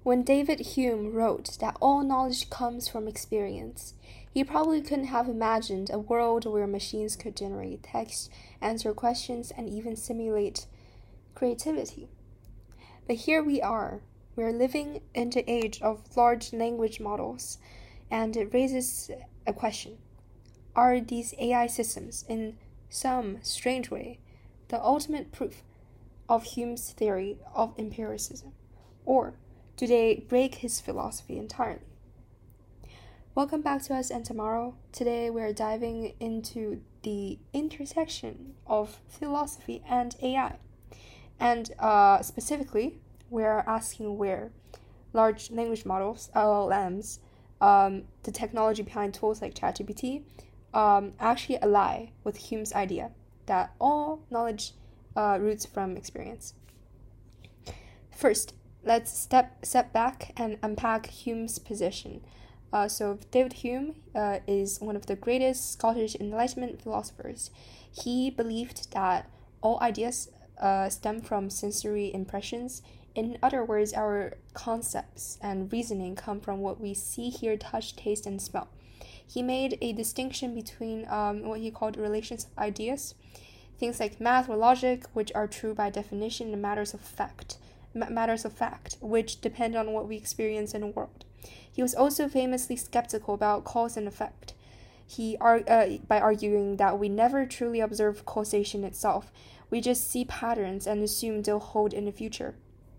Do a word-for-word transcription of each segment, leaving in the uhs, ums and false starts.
When David Hume wrote that all knowledge comes from experience, he probably couldn't have imagined a world where machines could generate text, answer questions, and even simulate creativity. But here we are. We are living in the age of large language models, and it raises a question. Are these A I systems, in some strange way, the ultimate proof of Hume's theory of empiricism? Or do they break his philosophy entirely? Welcome back to Us and Tomorrow. Today we're diving into the intersection of philosophy and A I. And uh, specifically, we're asking where large language models, L L Ms, um, the technology behind tools like ChatGPT, um, actually ally with Hume's idea that all knowledge uh, roots from experience. First, let's step step back and unpack Hume's position. Uh, so David Hume uh, is one of the greatest Scottish Enlightenment philosophers. He believed that all ideas uh, stem from sensory impressions. In other words, our concepts and reasoning come from what we see, hear, touch, taste, and smell. He made a distinction between um, what he called relations of ideas, things like math or logic, which are true by definition, and matters of fact. matters of fact, which depend on what we experience in the world. He was also famously skeptical about cause and effect. He uh, by arguing that we never truly observe causation itself. We just see patterns and assume they'll hold in the future.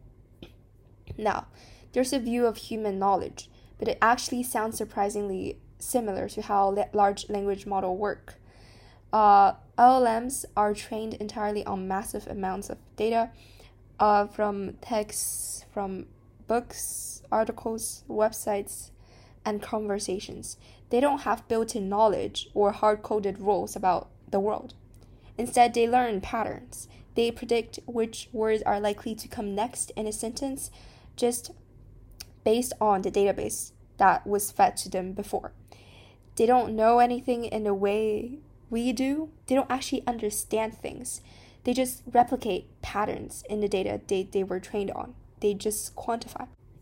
Now, there's a view of human knowledge, but it actually sounds surprisingly similar to how la- large language models work. Uh, L L Ms are trained entirely on massive amounts of data, Uh, from texts, from books, articles, websites, and conversations. They don't have built-in knowledge or hard-coded rules about the world. Instead, they learn patterns. They predict which words are likely to come next in a sentence just based on the database that was fed to them before. They don't know anything in the way we do. They don't actually understand things. They just replicate patterns in the data they, they were trained on. They just quantify.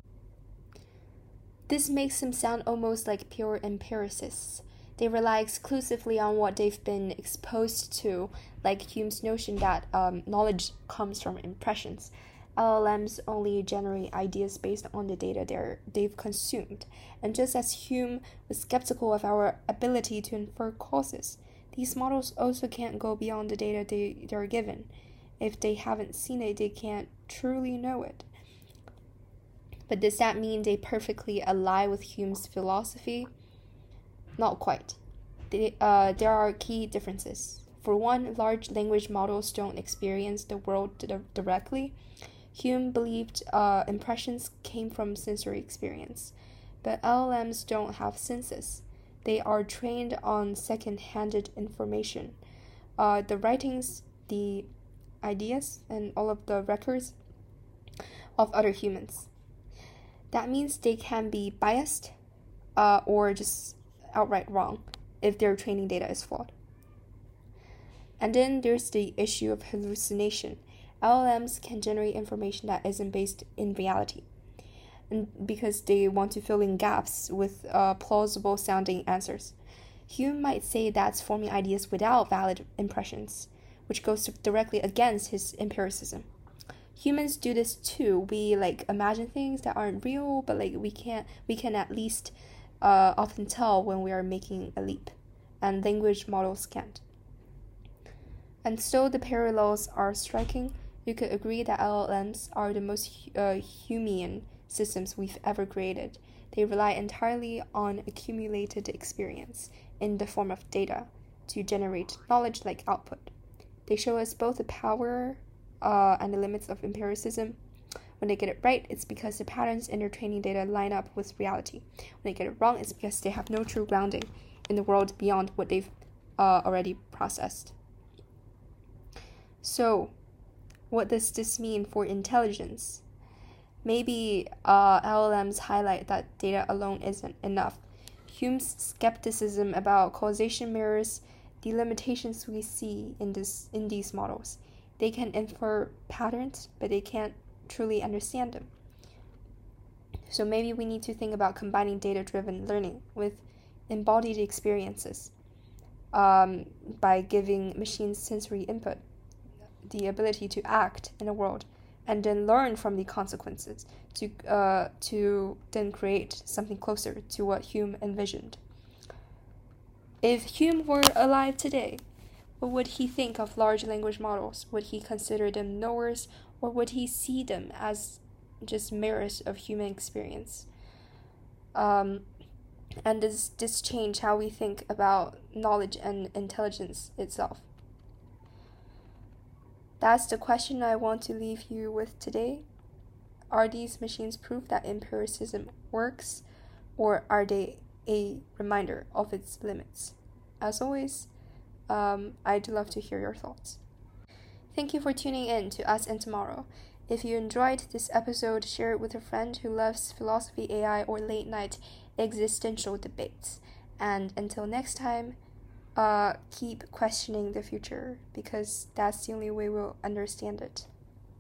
This makes them sound almost like pure empiricists. They rely exclusively on what they've been exposed to, like Hume's notion that um, knowledge comes from impressions. L L Ms only generate ideas based on the data they're, they've consumed. And just as Hume was skeptical of our ability to infer causes, these models also can't go beyond the data they, they're given. If they haven't seen it, they can't truly know it. But does that mean they perfectly ally with Hume's philosophy? Not quite. They, uh, there are key differences. For one, large language models don't experience the world d- directly. Hume believed uh, impressions came from sensory experience, but L L Ms don't have senses. They are trained on second-handed information. Uh, the writings, the ideas, and all of the records of other humans. That means they can be biased uh, or just outright wrong if their training data is flawed. And then there's the issue of hallucination. L L Ms can generate information that isn't based in reality, and because they want to fill in gaps with uh, plausible sounding answers. Hume might say that's forming ideas without valid impressions, which goes directly against his empiricism. Humans do this too. We like imagine things that aren't real, but like we can't we can at least uh, often tell when we are making a leap, and language models can't. And so the parallels are striking. You could agree that L L Ms are the most uh, Humean systems we've ever created. They rely entirely on accumulated experience in the form of data to generate knowledge-like output. They show us both the power uh, and the limits of empiricism. When they get it right, it's because the patterns in their training data line up with reality. When they get it wrong, it's because they have no true grounding in the world beyond what they've uh, already processed. So, what does this mean for intelligence? Maybe uh, L L Ms highlight that data alone isn't enough. Hume's skepticism about causation mirrors the limitations we see in this in these models. They can infer patterns, but they can't truly understand them. So maybe we need to think about combining data-driven learning with embodied experiences um, by giving machines sensory input, the ability to act in the world, and then learn from the consequences to uh, to then create something closer to what Hume envisioned. If Hume were alive today, what would he think of large language models? Would he consider them knowers, or would he see them as just mirrors of human experience? Um, and does this change how we think about knowledge and intelligence itself? That's the question I want to leave you with today. Are these machines proof that empiricism works, or are they a reminder of its limits? As always, um, I'd love to hear your thoughts. Thank you for tuning in to Us and Tomorrow. If you enjoyed this episode, share it with a friend who loves philosophy, A I, or late-night existential debates. And until next time, uh, keep questioning the future, because that's the only way we'll understand it.